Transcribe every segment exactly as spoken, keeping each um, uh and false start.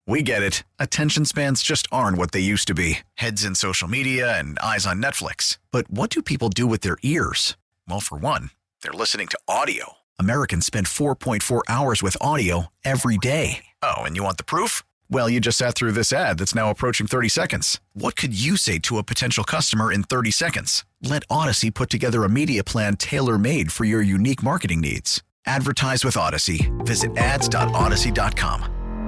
We get it. Attention spans just aren't what they used to be. Heads in social media and eyes on Netflix. But what do people do with their ears? Well, for one, they're listening to audio. Americans spend four point four hours with audio every day. Oh, and you want the proof? Well, you just sat through this ad that's now approaching thirty seconds. What could you say to a potential customer in thirty seconds? Let Odyssey put together a media plan tailor-made for your unique marketing needs. Advertise with Odyssey. Visit ads dot odyssey dot com.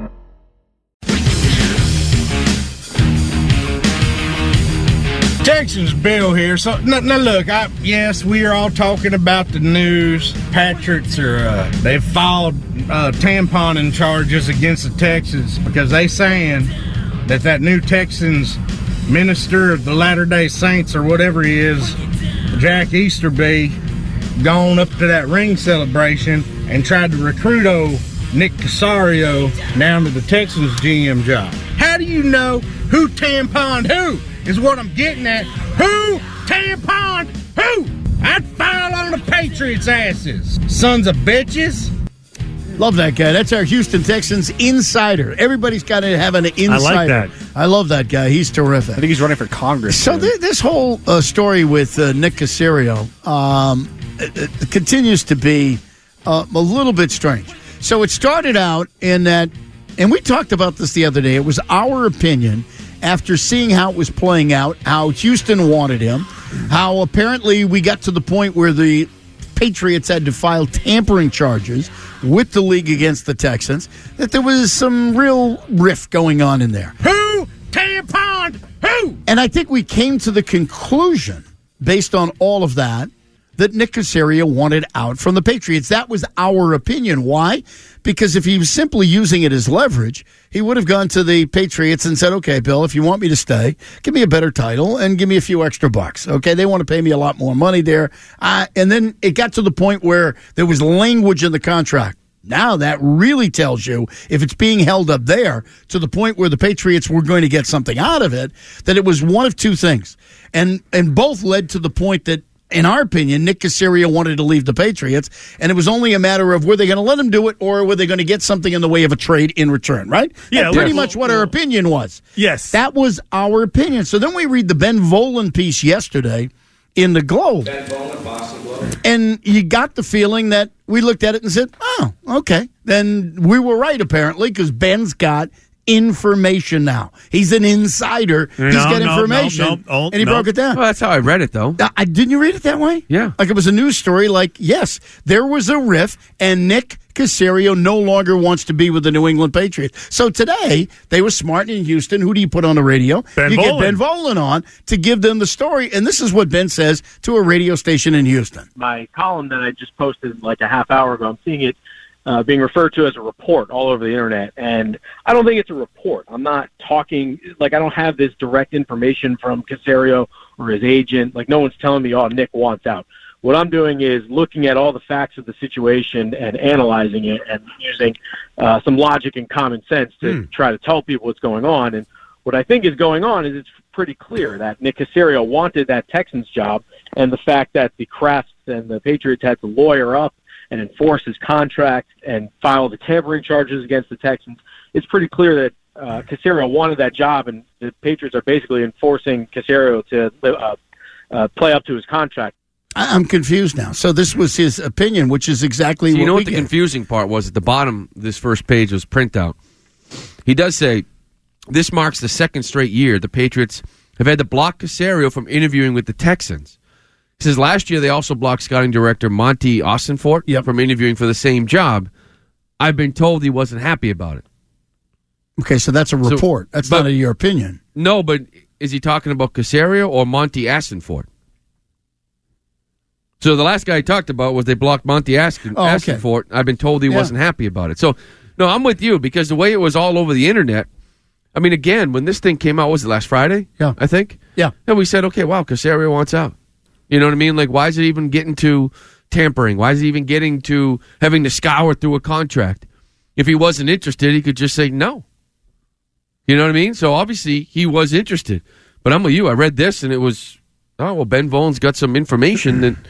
Texans Bill here. So now, now look, I, yes, we are all talking about the news. Patriots are uh, they've filed uh, tamponing charges against the Texans because they saying that that new Texans minister of the Latter-day Saints or whatever he is, Jack Easterby, gone up to that ring celebration and tried to recruit old Nick Caserio down to the Texans G M job. How do you know who tamponed who? Is what I'm getting at. Who tamponed who? I'd file on the Patriots' asses. Sons of bitches. Love that guy. That's our Houston Texans insider. Everybody's got to have an insider. I like that. I love that guy. He's terrific. I think he's running for Congress. So th- this whole uh, story with uh, Nick Caserio um, it, it continues to be uh, a little bit strange. So it started out in that, and we talked about this the other day, it was our opinion after seeing how it was playing out, how Houston wanted him, how apparently we got to the point where the Patriots had to file tampering charges with the league against the Texans, that there was some real rift going on in there. Who tamponed who? And I think we came to the conclusion, based on all of that, that Nick Caserio wanted out from the Patriots. That was our opinion. Why? Because if he was simply using it as leverage, he would have gone to the Patriots and said, okay, Bill, if you want me to stay, give me a better title and give me a few extra bucks. Okay, they want to pay me a lot more money there. Uh, and then it got to the point where there was language in the contract. Now that really tells you, if it's being held up there to the point where the Patriots were going to get something out of it, that it was one of two things. And and both led to the point that, in our opinion, Nick Caserio wanted to leave the Patriots, and it was only a matter of were they going to let him do it or were they going to get something in the way of a trade in return, right? Yeah, That's pretty yes. much what our opinion was. Yes. That was our opinion. So then we read the Ben Volen piece yesterday in the Globe. Ben Volen, Boston Globe. And you got the feeling that we looked at it and said, oh, okay. Then we were right, apparently, because Ben's got information now. He's an insider. No, He's got no, information. no, no, oh, and he no. broke it down. Well, that's how I read it, though. Uh, I, didn't you read it that way? Yeah. Like it was a news story, like, yes, there was a riff, and Nick Caserio no longer wants to be with the New England Patriots. So today, they were smart in Houston. Who do you put on the radio? Ben you Volen. get Ben Volen on to give them the story, and this is what Ben says to a radio station in Houston. My column that I just posted like a half hour ago, I'm seeing it uh, being referred to as a report all over the internet, and I don't think it's a report. I'm not talking, like I don't have this direct information from Caserio or his agent. Like no one's telling me, oh, Nick wants out. What I'm doing is looking at all the facts of the situation and analyzing it and using uh, some logic and common sense to mm. try to tell people what's going on. And what I think is going on is it's pretty clear that Nick Caserio wanted that Texans job, and the fact that the Krafts and the Patriots had to lawyer up and enforce his contract and file the tampering charges against the Texans, it's pretty clear that uh, Caserio wanted that job, and the Patriots are basically enforcing Caserio to uh, uh, play up to his contract. I'm confused now. So this was his opinion, which is exactly So what you know we what the get. confusing part was? At the bottom, this first page was printout. He does say, this marks the second straight year the Patriots have had to block Caserio from interviewing with the Texans. He says last year they also blocked scouting director Monty Ossenfort yep. from interviewing for the same job. I've been told he wasn't happy about it. Okay, so that's a report. So, that's but, not a, your opinion. No, but is he talking about Caserio or Monty Ossenfort? So the last guy I talked about was they blocked Monty Askin, oh, okay. Askenfort. I've been told he yeah. wasn't happy about it. So, no, I'm with you because the way it was all over the internet, I mean, again, when this thing came out, was it last Friday? Yeah. I think? Yeah. And we said, okay, wow, Caserio wants out. You know what I mean? Like, why is it even getting to tampering? Why is it even getting to having to scour through a contract? If he wasn't interested, he could just say no. You know what I mean? So, obviously, he was interested. But I'm with you. I read this, and it was, oh, well, Ben Volen's got some information that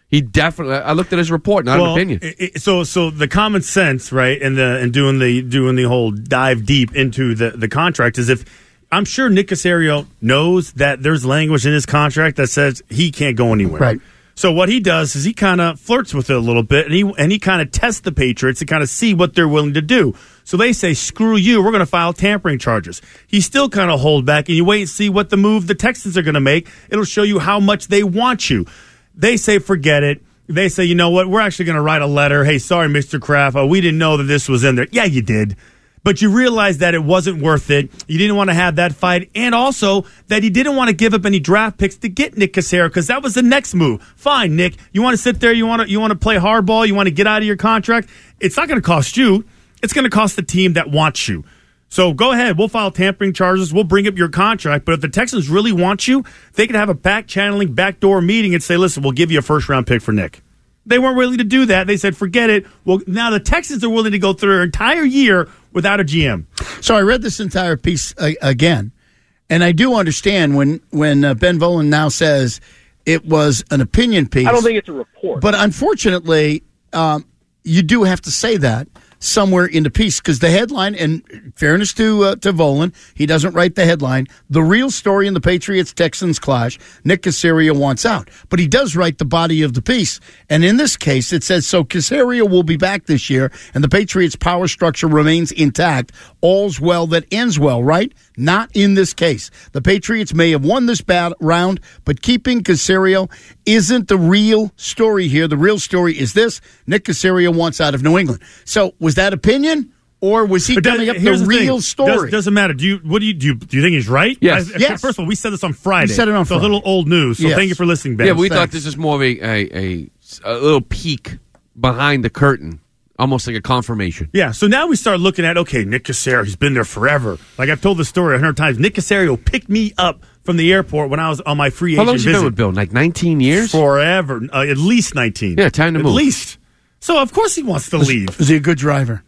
He definitely. I looked at his report, not well, an opinion. It, it, so, so the common sense, right, and the and doing the doing the whole dive deep into the, the contract is if I'm sure Nick Caserio knows that there's language in his contract that says he can't go anywhere. Right. So what he does is he kind of flirts with it a little bit, and he and he kind of tests the Patriots to kind of see what they're willing to do. So they say, "Screw you, we're going to file tampering charges." He still kind of hold back, and you wait and see what the move the Texans are going to make. It'll show you how much they want you. They say, forget it. They say, you know what? We're actually going to write a letter. Hey, sorry, Mister Kraft. Oh, we didn't know that this was in there. Yeah, you did. But you realized that it wasn't worth it. You didn't want to have that fight. And also that he didn't want to give up any draft picks to get Nick Caserio because that was the next move. Fine, Nick. You want to sit there. You want to, you want to play hardball. You want to get out of your contract. It's not going to cost you. It's going to cost the team that wants you. So go ahead. We'll file tampering charges. We'll bring up your contract. But if the Texans really want you, they could have a back-channeling, backdoor meeting and say, listen, we'll give you a first-round pick for Nick. They weren't willing to do that. They said, forget it. Well, now the Texans are willing to go through an entire year without a G M. So I read this entire piece uh, again, and I do understand when, when uh, Ben Volin now says it was an opinion piece. I don't think it's a report. But unfortunately, um, you do have to say that somewhere in the piece because the headline, and fairness to uh, to Volin, he doesn't write the headline. The real story in the Patriots-Texans clash, Nick Caserio wants out. But he does write the body of the piece. And in this case, it says, so Caserio will be back this year, and the Patriots' power structure remains intact. All's well that ends well, right? Not in this case. The Patriots may have won this bad round, but keeping Caserio isn't the real story here. The real story is this. Nick Caserio wants out of New England. So was that opinion, or was he coming up the, the real thing. story? Does, doesn't matter. Do you? What do you do? You, do you think he's right? Yes. I, yes. First of all, we said this on Friday. We said it on so Friday. a little old news. So yes. thank you for listening, Ben. Yeah, we Thanks. thought this was more of a, a, a, a little peek behind the curtain, almost like a confirmation. Yeah, so now we start looking at, okay, Nick Caserio, he's been there forever. Like I've told the story a hundred times. Nick Caserio picked me up from the airport when I was on my free How agent long has he visit. been with Bill? Like nineteen years? Forever. Uh, at least nineteen. Yeah, time to at move. At least. So, of course he wants to leave. Was he a good driver?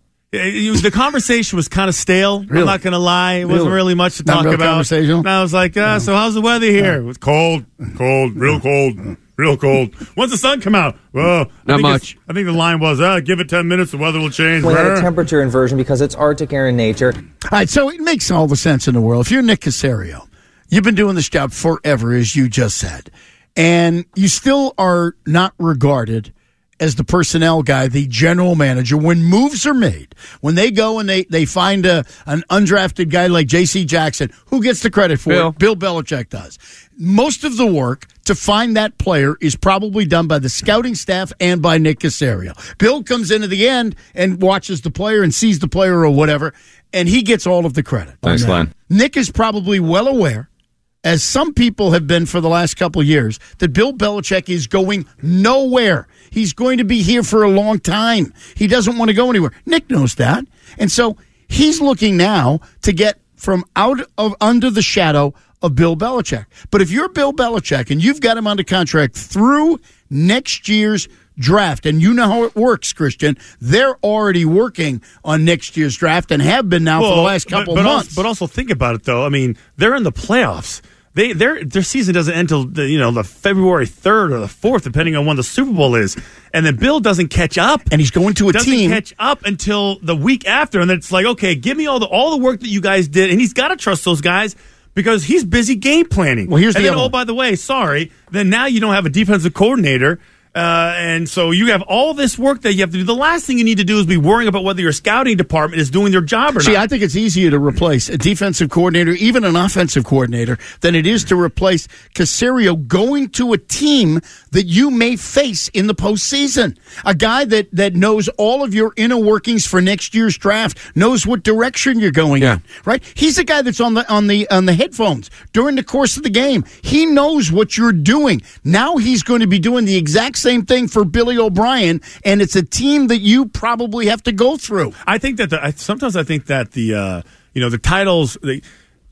It, it, the conversation was kind of stale. Really? I'm not going to lie. It wasn't Really? really much to Not talk real about. conversational? And I was like, uh, so how's the weather here? It was cold, cold, real cold, real cold. When's the sun come out? Well, I Not think much. it's- I think the line was, uh, give it ten minutes, the weather will change. We had a Brr. temperature inversion because it's Arctic air in nature. All right, so it makes all the sense in the world. If you're Nick Caserio, you've been doing this job forever, as you just said, and you still are not regarded as the personnel guy, the general manager. When moves are made, when they go and they, they find a, an undrafted guy like J C Jackson, who gets the credit for Bill. it? Bill Belichick does. Most of the work to find that player is probably done by the scouting staff and by Nick Caserio. Bill comes in at the end and watches the player and sees the player or whatever, and he gets all of the credit. Thanks, Len. Nick is probably well aware, as some people have been for the last couple of years, that Bill Belichick is going nowhere. He's going to be here for a long time. He doesn't want to go anywhere. Nick knows that. And so he's looking now to get from out of under the shadow of Bill Belichick. But if you're Bill Belichick and you've got him under contract through next year's draft, and you know how it works, Christian, they're already working on next year's draft and have been now for the last couple but, of but months. Also, but also think about it, though. I mean, they're in the playoffs. They their their season doesn't end until the, you know the February third or the fourth, depending on when the Super Bowl is. And then Bill doesn't catch up, and he's going to a doesn't team catch up until the week after, and then it's like, okay, give me all the all the work that you guys did, and he's got to trust those guys because he's busy game planning. Well, here's and the then, other oh, one. by the way, sorry, then now you don't have a defensive coordinator. Uh, and so you have all this work that you have to do. The last thing you need to do is be worrying about whether your scouting department is doing their job or See, not. I think it's easier to replace a defensive coordinator, even an offensive coordinator, than it is to replace Caserio going to a team that you may face in the postseason. A guy that, that knows all of your inner workings for next year's draft, knows what direction you're going Yeah. in, right? He's the guy that's on the on the on the headphones during the course of the game. He knows what you're doing. Now he's going to be doing the exact same thing for Billy O'Brien, and it's a team that you probably have to go through. I think that the, I, sometimes I think that the uh, you know the titles. The,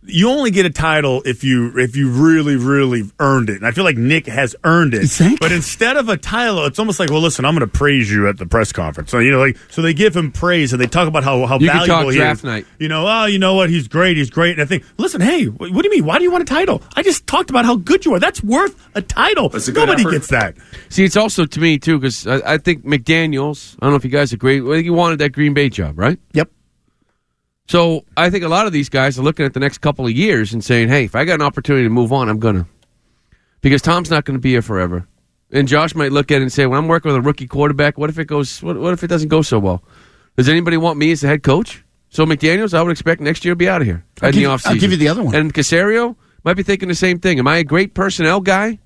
you only get a title if you if you really, really earned it. And I feel like Nick has earned it. You think? But instead of a title, it's almost like, well, listen, I'm going to praise you at the press conference. So, you know, like, so they give him praise and they talk about how, how You can valuable talk he draft is. night. You know, oh, you know what? He's great. He's great. And I think, listen, hey, what do you mean? Why do you want a title? I just talked about how good you are. That's worth a title. That's a good Nobody effort. gets that. See, it's also to me, too, because I, I think McDaniels, I don't know if you guys agree, I think he wanted that Green Bay job, right? Yep. So I think a lot of these guys are looking at the next couple of years and saying, hey, if I got an opportunity to move on, I'm going to. Because Tom's not going to be here forever. And Josh might look at it and say, when I'm working with a rookie quarterback, what if it goes? What, what if it doesn't go so well? Does anybody want me as the head coach? So McDaniels, I would expect next year to be out of here I'll in give, the offseason. I'll give you the other one. And Caserio might be thinking the same thing. Am I a great personnel guy?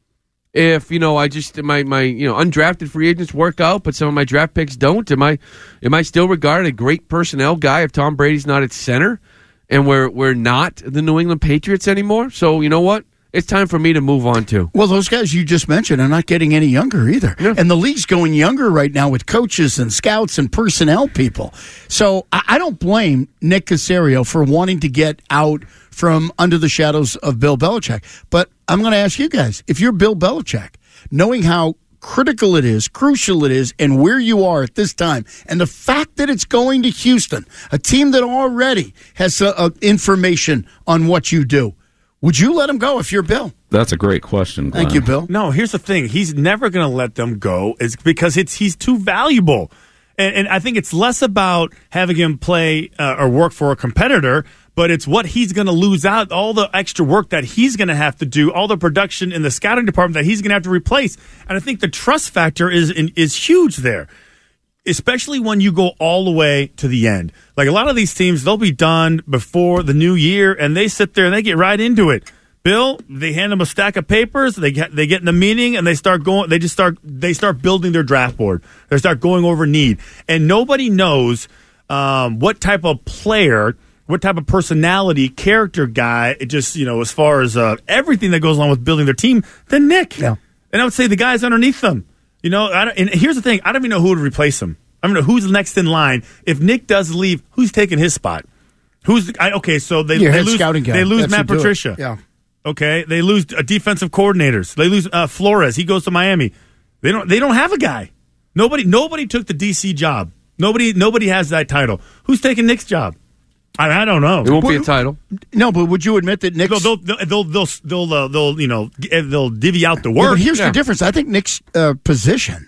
If, you know, I just, my, my, you know, undrafted free agents work out, but some of my draft picks don't, am I am I still regarded a great personnel guy if Tom Brady's not at center and we're, we're not the New England Patriots anymore? So, you know what? It's time for me to move on, too. Well, those guys you just mentioned are not getting any younger either. Yeah. And the league's going younger right now with coaches and scouts and personnel people. So I, I don't blame Nick Caserio for wanting to get out from under the shadows of Bill Belichick. But I'm going to ask you guys, if you're Bill Belichick, knowing how critical it is, crucial it is, and where you are at this time, and the fact that it's going to Houston, a team that already has uh, uh, information on what you do, would you let him go if you're Bill? That's a great question, Glenn. Thank you, Bill. No, here's the thing. He's never going to let them go. It's because it's he's too valuable. And, and I think it's less about having him play uh, or work for a competitor, but it's what he's going to lose out, all the extra work that he's going to have to do, all the production in the scouting department that he's going to have to replace. And I think the trust factor is is huge there, especially when you go all the way to the end. Like a lot of these teams, they'll be done before the new year, and they sit there and they get right into it. Bill, they hand them a stack of papers. They get they get in the meeting and they start going. They just start they start building their draft board. They start going over need, and nobody knows um, what type of player, what type of personality, character guy. It just you know as far as uh, everything that goes along with building their team than Nick. Yeah. And I would say the guys underneath them. You know, I don't, and here's the thing: I don't even know who would replace him. I don't know who's next in line. If Nick does leave, who's taking his spot? Who's the, I, okay? So they, Your they head lose. scouting guy. They lose That's Matt who do it. Patricia. Yeah. Okay, they lose uh, defensive coordinators. They lose uh, Flores. He goes to Miami. They don't. They don't have a guy. Nobody. Nobody took the D C job. Nobody. Nobody has that title. Who's taking Nick's job? I, I don't know. It won't be a title. No, but would you admit that Nick's... They'll they'll they'll they'll they'll, uh, they'll you know they'll divvy out the Yeah, work. but here's Yeah. the difference. I think Nick's uh, position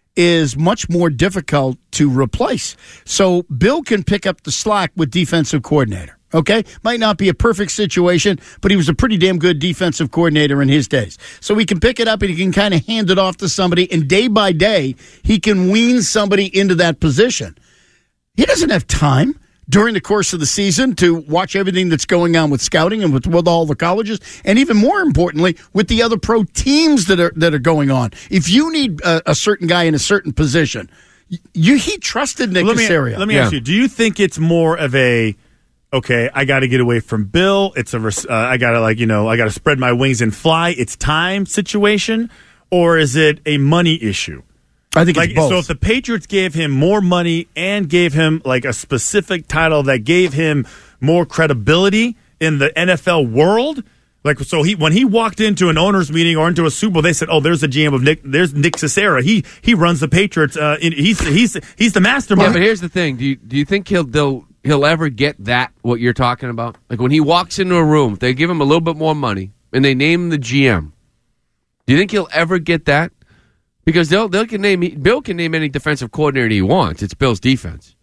is much more difficult to replace. So Bill can pick up the slack with defensive coordinator. Okay? Might not be a perfect situation, but he was a pretty damn good defensive coordinator in his days. So he can pick it up and he can kind of hand it off to somebody, and day by day, he can wean somebody into that position. He doesn't have time during the course of the season to watch everything that's going on with scouting and with, with all the colleges, and even more importantly, with the other pro teams that are that are going on. If you need a, a certain guy in a certain position, you he trusted Nick let me, Caserio. Let me Yeah. ask you: do you think it's more of a okay? I got to get away from Bill. It's a res- uh, I got to like you know I got to spread my wings and fly. It's time situation, or is it a money issue? I think Like, it's both. so if the Patriots gave him more money and gave him like a specific title that gave him more credibility in the N F L world, like so he when he walked into an owners meeting or into a Super Bowl, they said, "Oh, there's the G M of Nick. There's Nick Caserio. He he runs the Patriots. Uh, in, he's he's he's the Yeah, mastermind." but here's the thing. Do you do you think he'll they'll, he'll ever get that, what you're talking about? Like when he walks into a room, if they give him a little bit more money and they name him the G M, do you think he'll ever get that? Because they'll they can name Bill can name any defensive coordinator he wants. It's Bill's defense,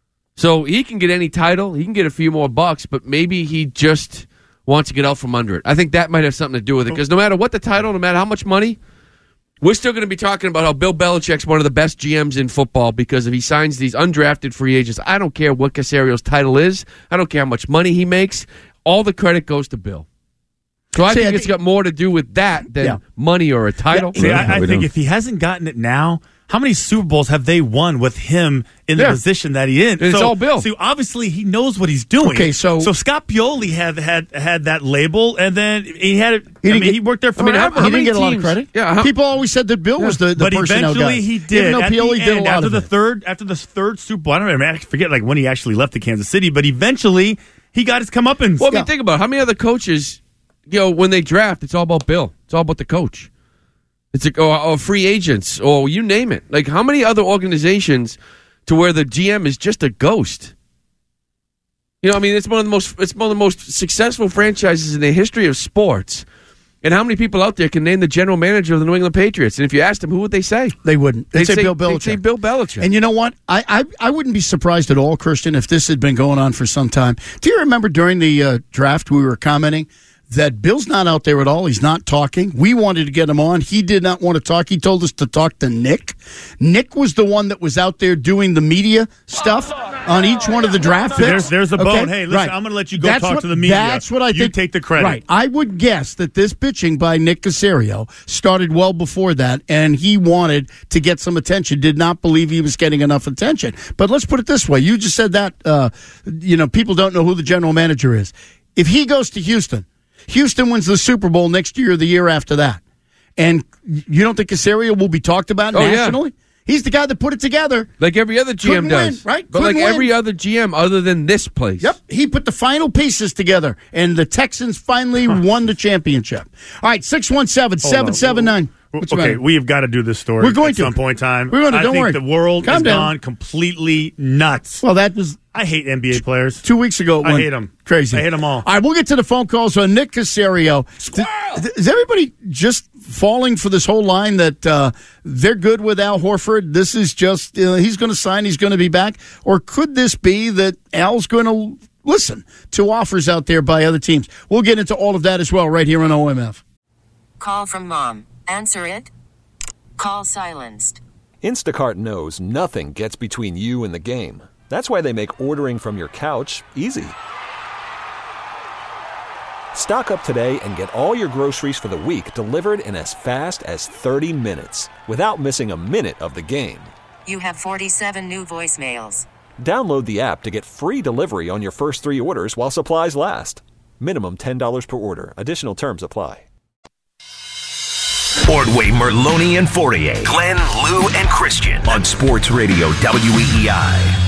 so he can get any title. He can get a few more bucks, but maybe he just wants to get out from under it. I think that might have something to do with it. Because no matter what the title, no matter how much money, we're still going to be talking about how Bill Belichick's one of the best G Ms in football. Because if he signs these undrafted free agents, I don't care what Caserio's title is. I don't care how much money he makes. All the credit goes to Bill. So I See, think I it's think- got more to do with that than Yeah. money or a title. See, I, I we think don't. if he hasn't gotten it now, how many Super Bowls have they won with him in the Yeah. position that he in? It's so, all Bill. So obviously he knows what he's doing. Okay, so- so Scott Pioli had had had that label, and then he had it. He I didn't mean, get- he worked there I mean, forever. how- he how many didn't get a lot of teams- credit. Yeah, how- People always said that Bill was the, the but personnel eventually guy. he did. Even though At the Pioli did a end, lot after of the it. third after the third Super Bowl. I don't know. I forget like when he actually left the Kansas City, but eventually he got his comeuppance. Well, I mean, think about it. How many other coaches, you know, when they draft, it's all about Bill. It's all about the coach. It's like, or, or free agents, or you name it. Like, how many other organizations to where the G M is just a ghost? You know, I mean, it's one of the most it's one of the most successful franchises in the history of sports. And how many people out there can name the general manager of the New England Patriots? And if you asked them, who would they say? They wouldn't. They'd, they'd say, say Bill Belichick. They'd say Bill Belichick. And you know what? I, I I wouldn't be surprised at all, Christian, if this had been going on for some time. Do you remember during the uh, draft we were commenting that Bill's not out there at all? He's not talking. We wanted to get him on. He did not want to talk. He told us to talk to Nick. Nick was the one that was out there doing the media stuff on each one of the draft picks. There's, there's a bone. Okay? Hey, listen, right. I'm going to let you go that's talk what, to the media. That's what I you think. take the credit. Right. I would guess that this pitching by Nick Caserio started well before that, and he wanted to get some attention, did not believe he was getting enough attention. But let's put it this way. You just said that, uh, you know, people don't know who the general manager is. If he goes to Houston, Houston wins the Super Bowl next year or the year after that. And you don't think Caserio will be talked about oh, nationally? Yeah. He's the guy that put it together. Like every other G M Couldn't does. win, right? But Couldn't like win. every other G M other than this place. Yep. He put the final pieces together, and the Texans finally won the championship. All right, six one seven, seven seven nine. Okay, we have got to do this story We're going at to. some point in time. We're going to. I Don't think worry. the world Calm has down. gone completely nuts. Well, that was... I hate N B A players. Two weeks ago, it I went hate them. Crazy. I hate them all. All right, we'll get to the phone calls on Nick Caserio. Th- Is everybody just falling for this whole line that uh, they're good with Al Horford? This is just, uh, he's going to sign, he's going to be back? Or could this be that Al's going to listen to offers out there by other teams? We'll get into all of that as well right here on O M F. Call from mom. Answer it. Call silenced. Instacart knows nothing gets between you and the game. That's why they make ordering from your couch easy. Stock up today and get all your groceries for the week delivered in as fast as thirty minutes without missing a minute of the game. You have forty-seven new voicemails. Download the app to get free delivery on your first three orders while supplies last. Minimum ten dollars per order. Additional terms apply. Ordway, Merloni, and Fourier. Glenn, Lou, and Christian on Sports Radio W E E I.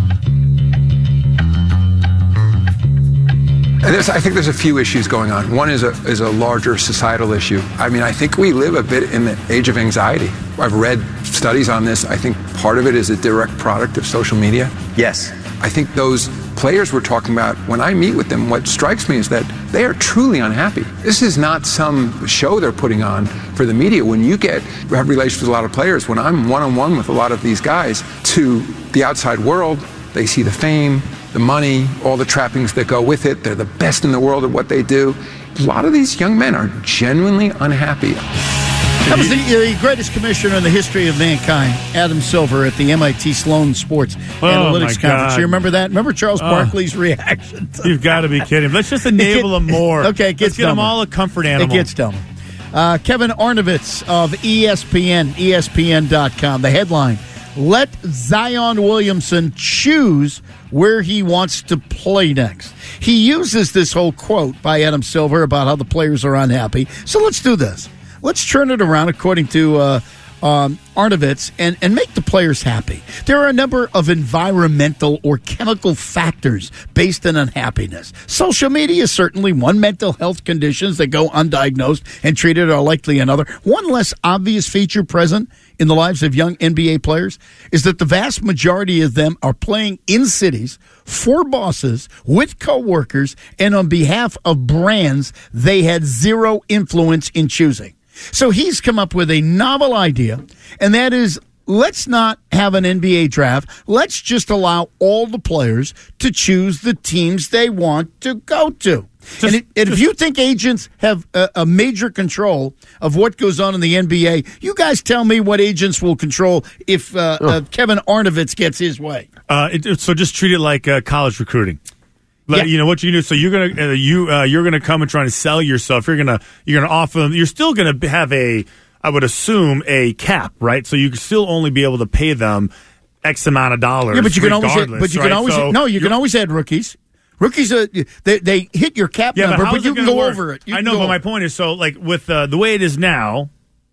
There's, I think there's a few issues going on. One is a is a larger societal issue. I mean, I think we live a bit in the age of anxiety. I've read studies on this. I think part of it is a direct product of social media. Yes. I think those players we're talking about, when I meet with them, what strikes me is that they are truly unhappy. This is not some show they're putting on for the media. When you get have relations with a lot of players, when I'm one-on-one with a lot of these guys, to the outside world, they see the fame, the money, all the trappings that go with it. They're the best in the world at what they do. A lot of these young men are genuinely unhappy. That was the, the greatest commissioner in the history of mankind, Adam Silver, at the M I T Sloan Sports oh Analytics Conference. God. You remember that? Remember Charles Oh. Barkley's reaction? You've got to be kidding. Let's just enable them more. Okay, it gets Let's get them dumber. all a comfort animal. It gets dumber. Uh, Kevin Arnovitz of E S P N, E S P N dot com. The headline, let Zion Williamson choose where he wants to play next. He uses this whole quote by Adam Silver about how the players are unhappy. So let's do this. Let's turn it around according to uh, um, Arnovitz and, and make the players happy. There are a number of environmental or chemical factors based on unhappiness. Social media is certainly one. Mental health conditions that go undiagnosed and treated are likely another. One less obvious feature present in the lives of young N B A players is that the vast majority of them are playing in cities for bosses, with coworkers, and on behalf of brands they had zero influence in choosing. So he's come up with a novel idea, and that is, let's not have an N B A draft. Let's just allow all the players to choose the teams they want to go to. Just, and, it, and if you think agents have a, a major control of what goes on in the N B A, you guys tell me what agents will control if uh, uh, Kevin Arnovitz gets his way. Uh, it, so just treat it like uh, college recruiting. Like, Yeah. You know what you do. So you're gonna uh, you uh, you're gonna come and try to sell yourself. You're gonna you're gonna offer them. You're still gonna have a, I would assume, a cap, right? So you can still only be able to pay them X amount of dollars. Yeah, but you can always, add, but you right? can always, so no, you can always add rookies. Rookies, uh, they they hit your cap yeah, number, but, but you can go work? over it. You I can know, go but over my it. point is, so like with uh, the way it is now,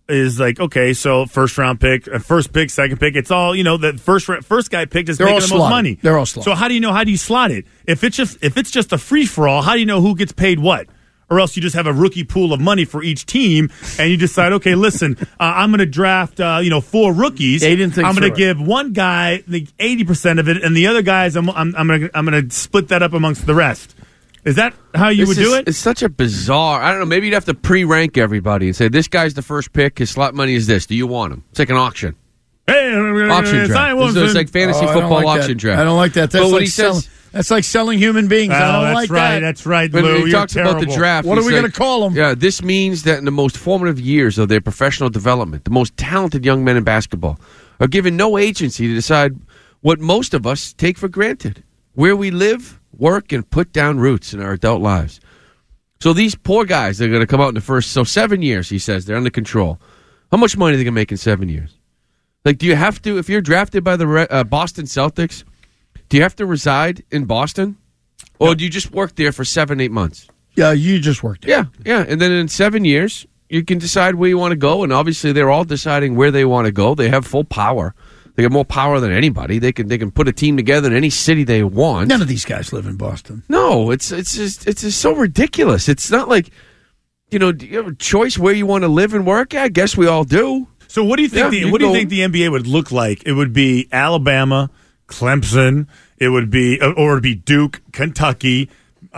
is like, okay, so first round pick, uh, first pick, second pick. It's all, you know, the first first guy picked is They're making all the slotted. most money. They're all slotted. So how do you know? How do you slot it? If it's just if it's just a free for all, how do you know who gets paid what? Or else you just have a rookie pool of money for each team, and you decide, okay, listen, uh, I'm going to draft, uh, you know, four rookies. They didn't think I'm going to through it. give one guy the eighty percent of it, and the other guys, I'm I'm, I'm going to I'm going to split that up amongst the rest. Is that how you This would do is- it? It's such a bizarre. I don't know. Maybe you'd have to pre-rank everybody and say this guy's the first pick. His slot money is this. Do you want him? It's like an auction. Hey, Auction draft. It's, it's like fantasy Oh, I don't football like auction that. draft. I don't like that. That's But what like he selling. says, That's like selling human beings. I Oh, don't that's like right. that. That's right, when Lou. he You're talks about the terrible. draft, What are he's we like, gonna call them? Yeah, this means that in the most formative years of their professional development, the most talented young men in basketball are given no agency to decide what most of us take for granted: where we live, work, and put down roots in our adult lives. So these poor guys, they're going to come out in the first, so seven years, he says, they're under control. How much money are they going to make in seven years? Like, do you have to, if you're drafted by the uh, Boston Celtics, do you have to reside in Boston? Or do you just work there for seven, eight months? Yeah, you just worked it. Yeah, yeah. And then in seven years, you can decide where you want to go. And obviously, they're all deciding where they want to go. They have full power. They have more power than anybody. They can they can put a team together in any city they want. None of these guys live in Boston. No, it's it's just it's just so ridiculous. It's not like, you know, do you have a choice where you want to live and work? I guess we all do. So what do you think? Yeah, the, you what do you go- think the N B A would look like? It would be Alabama, Clemson. It would be, or it'd be Duke, Kentucky.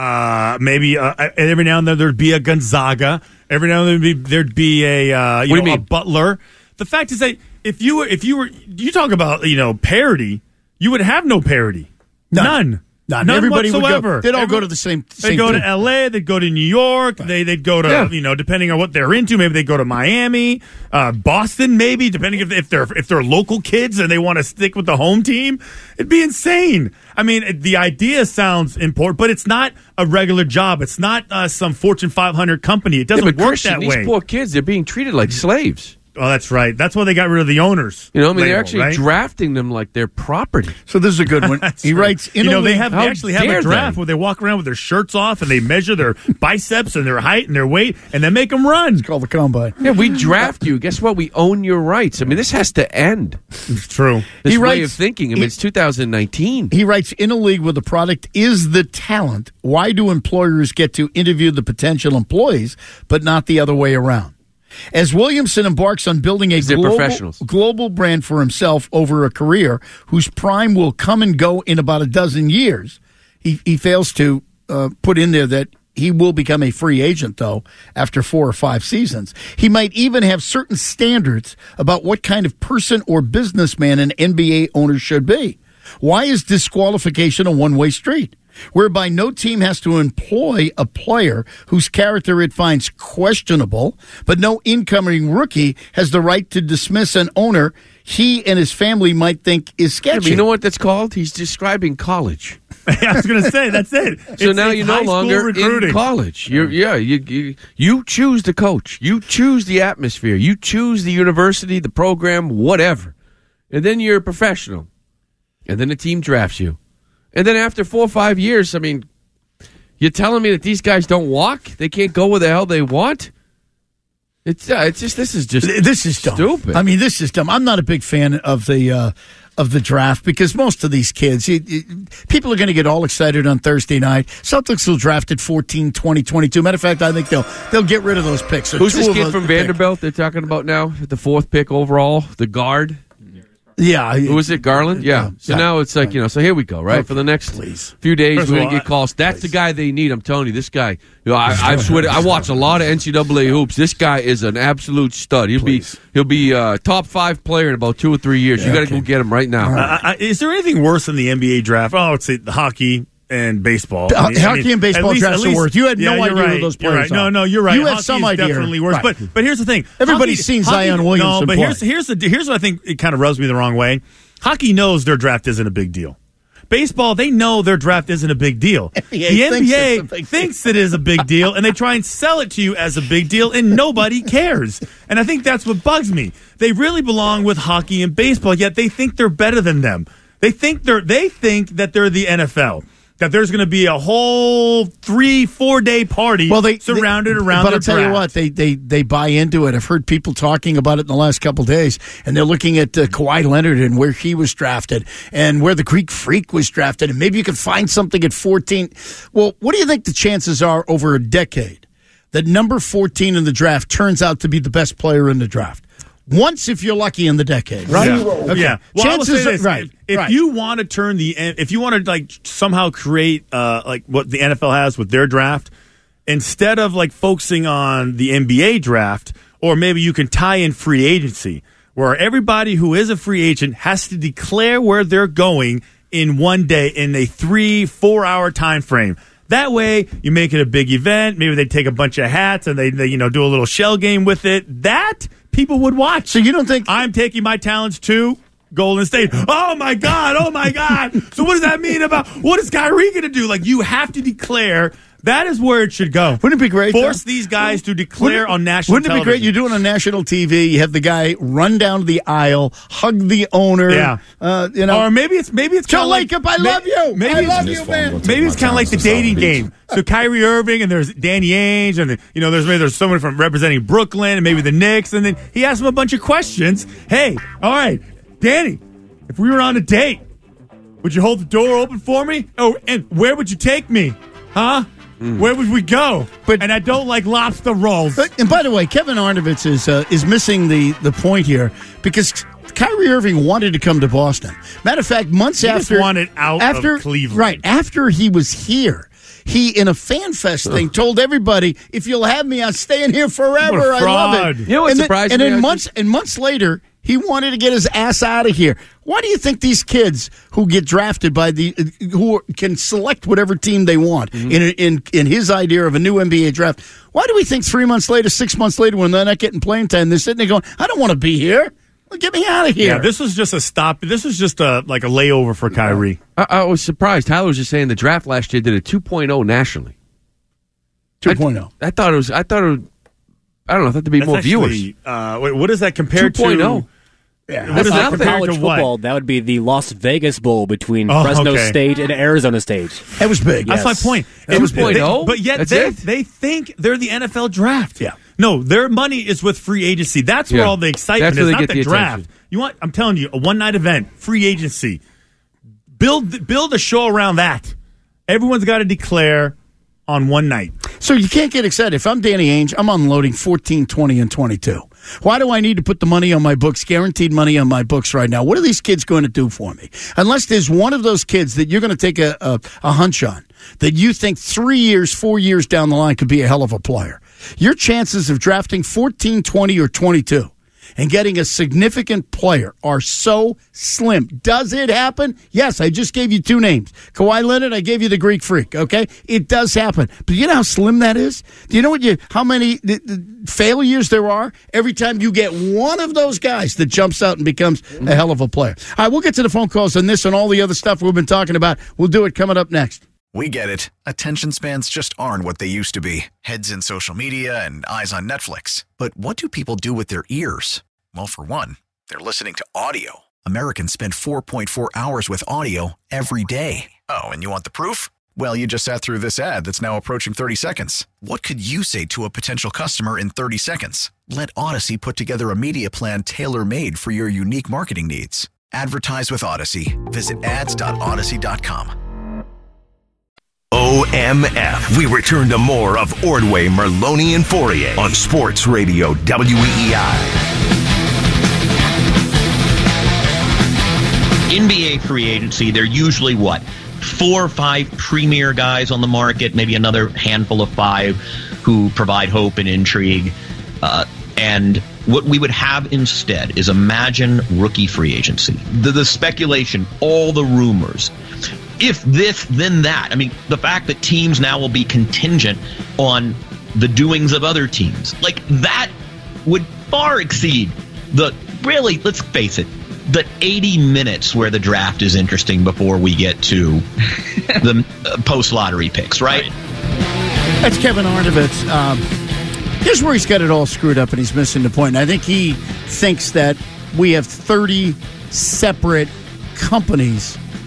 Uh, maybe uh, every now and then there'd be a Gonzaga. Every now and then there'd be, there'd be a uh, you What do know you a mean? Butler. The fact is that if you were if you were you talk about you know parity, you would have no parity. None. None. None. None Everybody would go- whatsoever. they'd all Every- go to the same- They'd same go thing. to L A. They'd go to New York. They they'd go to Yeah. you know depending on what they're into. Maybe they go to Miami, uh, Boston. Maybe depending if if they're if they're local kids and they want to stick with the home team. It'd be insane. I mean, it- the idea sounds important, but it's not a regular job. It's not uh, some Fortune five hundred company. It doesn't Yeah, but work Christian, that these way. poor kids, they're being treated like slaves. Oh, that's right. That's why they got rid of the owners. You know, I mean, they're label, actually right? drafting them like they're property. So this is a good one. That's he right. writes, in you a know, they league- have they How actually have dare a draft they? where they walk around with their shirts off and they measure their biceps and their height and their weight and then make them run. It's called the combine. Yeah, we draft you. Guess what? We own your rights. I mean, this has to end. It's true. This He way writes- of thinking. I mean, he- it's two thousand nineteen. He writes, in a league where the product is the talent, why do employers get to interview the potential employees, but not the other way around? As Williamson embarks on building a They're global, professionals. global brand for himself over a career whose prime will come and go in about a dozen years, he, he fails to uh, put in there that he will become a free agent, though, after four or five seasons. He might even have certain standards about what kind of person or businessman an N B A owner should be. Why is disqualification a one-way street, whereby no team has to employ a player whose character it finds questionable, but no incoming rookie has the right to dismiss an owner he and his family might think is Yeah, sketchy? but you know what that's called? He's describing college. I was going to say that's it. So It's- now it's you're high no school longer recruiting. in college. You're, yeah, you, you you choose the coach. You choose the atmosphere. You choose the university, the program, whatever. And then you're a professional. And then the team drafts you. And then after four or five years, I mean, you're telling me that these guys don't walk? They can't go where the hell they want? It's uh, it's just this is just This is dumb. stupid. I mean, this is dumb. I'm not a big fan of the uh, of the draft because most of these kids, you, you, people are going to get all excited on Thursday night. Celtics will draft at fourteen, twenty, twenty-two. Matter of fact, I think they'll they'll get rid of those picks. So Who's two this of kid them from pick. Vanderbilt they're talking about now? The fourth pick overall, the guard. Yeah. Who was it, Garland? Yeah. So Yeah. now it's like, you know, so here we go, right? Okay. For the next Please. few days, First of we're all, going to get I- calls. That's the guy they need. I'm telling you, this guy, you know, I, I swear to, I watch a lot of N C double A hoops. This guy is an absolute stud. He'll Please. be he'll be uh, top five player in about two or three years. you got to okay. go get him right now. Uh, I- is there anything worse than the N B A draft? Oh, it's the hockey and baseball. Uh, hockey and baseball at least- drafts at are least- worse. You had no yeah, you're idea who right, those you're players right. No, are. no, you're right. You had Hockey some is idea. definitely worse. Right. But but here's the thing. Everybody's Hockey- seen hockey- Zion Williamson No, but play. here's here's the here's what I think it kind of rubs me the wrong way. Hockey knows their draft isn't a big deal. Baseball, they know their draft isn't a big deal. N B A The N B thinks A it's a big thinks it is a big deal, and they try and sell it to you as a big deal, and nobody cares. And I think that's what bugs me. They really belong with hockey and baseball, yet they think they're better than them. They think they're they think that they're the N F L. that there's going to be a whole three, four day party well, they, surrounded they, around But their I'll tell draft. you what, they, they they buy into it. I've heard people talking about it in the last couple of days, and they're looking at uh, Kawhi Leonard and where he was drafted and where the Greek Freak was drafted, and maybe you could find something at fourteen. Well, what do you think the chances are over a decade that number fourteen in the draft turns out to be the best player in the draft? Once, if you're lucky, in the decade, right? Yeah. Okay. yeah. Well, Chances I will say are, this. right. If, if right. you want to turn the, if you want to like somehow create uh, like what the N F L has with their draft, instead of like focusing on the N B A draft, or maybe you can tie in free agency, where everybody who is a free agent has to declare where they're going in one day in a three, four hour time frame. That way, you make it a big event. Maybe they take a bunch of hats and they, they, you know, do a little shell game with it. That people would watch. So you don't think I'm taking my talents to Golden State? Oh my God! Oh my God! So what does that mean about what is Kyrie going to do? Like you have to declare. That is where it should go. Wouldn't it be great? Force though? these guys to declare wouldn't, on national Wouldn't television. it be great? You do it on national T V. You have the guy run down the aisle, hug the owner. Yeah. Uh, you know, or maybe it's maybe it's Joe kind of Lacob, like, I love you. Maybe I it's, love you, man. Maybe it's kind of like the dating game. So Kyrie Irving and there's Danny Ainge and the, you know there's maybe there's someone from representing Brooklyn and maybe the Knicks, and then he asks him a bunch of questions. Hey, all right, Danny, if we were on a date, would you hold the door open for me? Oh, and where would you take me? Huh? Mm. Where would we go? But and I don't like lobster rolls. But, and by the way, Kevin Arnovitz is uh, is missing the, the point here because Kyrie Irving wanted to come to Boston. Matter of fact, months he after just wanted out after of Cleveland, right after he was here, he in a fan fest thing told everybody, "If you'll have me, I'm staying here forever. I love it." You know what and surprised then, me? And then I months just- and months later, he wanted to get his ass out of here. Why do you think these kids who get drafted by the who can select whatever team they want mm-hmm. in in in his idea of a new N B A draft? Why do we think three months later, six months later, when they're not getting playing time, they're sitting there going, "I don't want to be here. Get me out of here." Yeah, this was just a stop. This was just a like a layover for Kyrie. I, I was surprised. Tyler was just saying the draft last year did a two point oh nationally. two point oh. I, I thought it was. I thought it. Was, I don't know. I thought there'd be That's more actually, viewers. Uh, wait, what is that compared two point oh. to? Yeah, what is that for compared college to what? football? That would be the Las Vegas Bowl between Oh, Fresno okay. State and Arizona State. That was big. That's Yes. my point. That was They- point oh? But yet That's they it? they think they're the N F L draft. Yeah. No, their money is with free agency. That's where Yeah. all the excitement That's where is, they not get the, the draft. attention. You want? I'm telling you, a one night event, free agency. Build build a show around that. Everyone's got to declare on one night. So you can't get excited. If I'm Danny Ainge, I'm unloading fourteen, twenty, and twenty-two. Why do I need to put the money on my books, guaranteed money on my books right now? What are these kids going to do for me? Unless there's one of those kids that you're going to take a, a, a hunch on, that you think three years, four years down the line could be a hell of a player. Your chances of drafting fourteen, twenty, or twenty-two and getting a significant player are so slim. Does it happen? Yes, I just gave you two names. Kawhi Leonard, I gave you the Greek Freak, okay? It does happen. But you know how slim that is? Do you know what you how many th- th- failures there are every time you get one of those guys that jumps out and becomes a hell of a player? All right, we'll get to the phone calls on this and all the other stuff we've been talking about. We'll do it coming up next. We get it. Attention spans just aren't what they used to be. Heads in social media and eyes on Netflix. But what do people do with their ears? Well, for one, they're listening to audio. Americans spend four point four hours with audio every day. Oh, and you want the proof? Well, you just sat through this ad that's now approaching thirty seconds. What could you say to a potential customer in thirty seconds? Let Odyssey put together a media plan tailor-made for your unique marketing needs. Advertise with Odyssey. Visit ads dot odyssey dot com. O M F. We return to more of Ordway, Merloni, and Fourier on Sports Radio W E E I. N B A free agency, they're usually what? Four or five premier guys on the market, maybe another handful of five who provide hope and intrigue. Uh, and what we would have instead is imagine rookie free agency. The, the speculation, all the rumors. If this, then that. I mean, the fact that teams now will be contingent on the doings of other teams. Like, that would far exceed the, really, let's face it, the eighty minutes where the draft is interesting before we get to the uh, post-lottery picks, right? That's Kevin Arnovitz. Um, here's where he's got it all screwed up and he's missing the point. And I think he thinks that we have thirty separate companies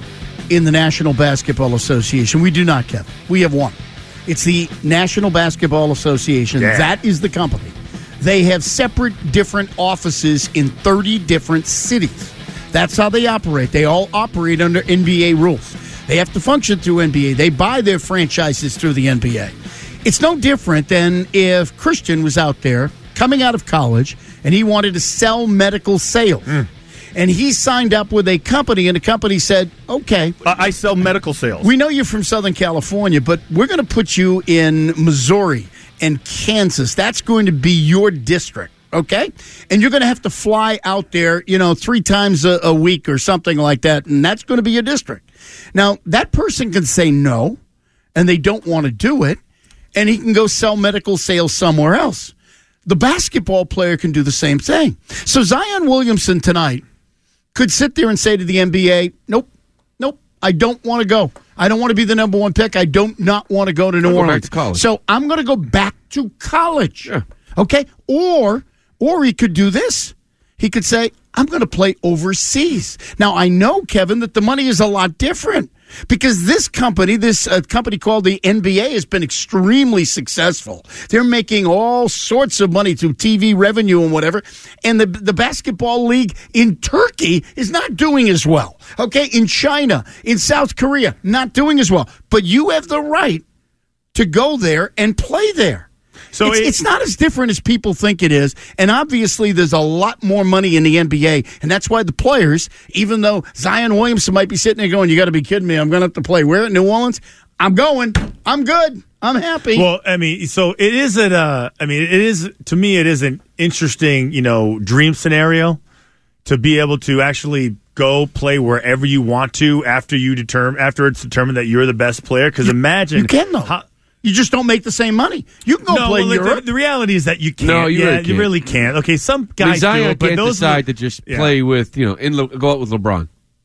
in the National Basketball Association. We do not, Kevin. We have one. It's the National Basketball Association. Yeah. That is the company. They have separate different offices in thirty different cities. That's how they operate. They all operate under N B A rules. They have to function through N B A. They buy their franchises through the N B A. It's no different than if Christian was out there coming out of college and he wanted to sell medical sales. Mm. And he signed up with a company, and the company said, okay. Uh, I sell medical sales. We know you're from Southern California, but we're going to put you in Missouri and Kansas. That's going to be your district, okay? And you're going to have to fly out there, you know, three times a, a week or something like that, and that's going to be your district. Now, that person can say no, and they don't want to do it, and he can go sell medical sales somewhere else. The basketball player can do the same thing. So Zion Williamson tonight could sit there and say to the N B A, nope, nope, I don't want to go. I don't want to be the number one pick. I don't not want to go to New I'll Orleans. go back to college. So I'm going to go back to college. Yeah. Okay? Or or he could do this. He could say, I'm going to play overseas. Now, I know, Kevin, that the money is a lot different because this company, this uh, company called the N B A, has been extremely successful. They're making all sorts of money through T V revenue and whatever. And the, the basketball league in Turkey is not doing as well. Okay? In China, in South Korea, not doing as well. But you have the right to go there and play there. So it's, it, it's not as different as people think it is. And obviously, there's a lot more money in the N B A. And that's why the players, even though Zion Williamson might be sitting there going, you got to be kidding me. I'm going to have to play. Where at New Orleans? I'm going. I'm good. I'm happy. Well, I mean, so it is a, uh, I mean, it is, to me, it is an interesting, you know, dream scenario to be able to actually go play wherever you want to after you determine, after it's determined that you're the best player. Because imagine. You can, though. How, You just don't make the same money. You can go no, play well, Europe. The, the reality is that you can't. No, you yeah, really can't. You really can't. Okay, some guys I mean, Zion do it, but can't those decide are, to just yeah. play with, you know, in Le, go out with LeBron.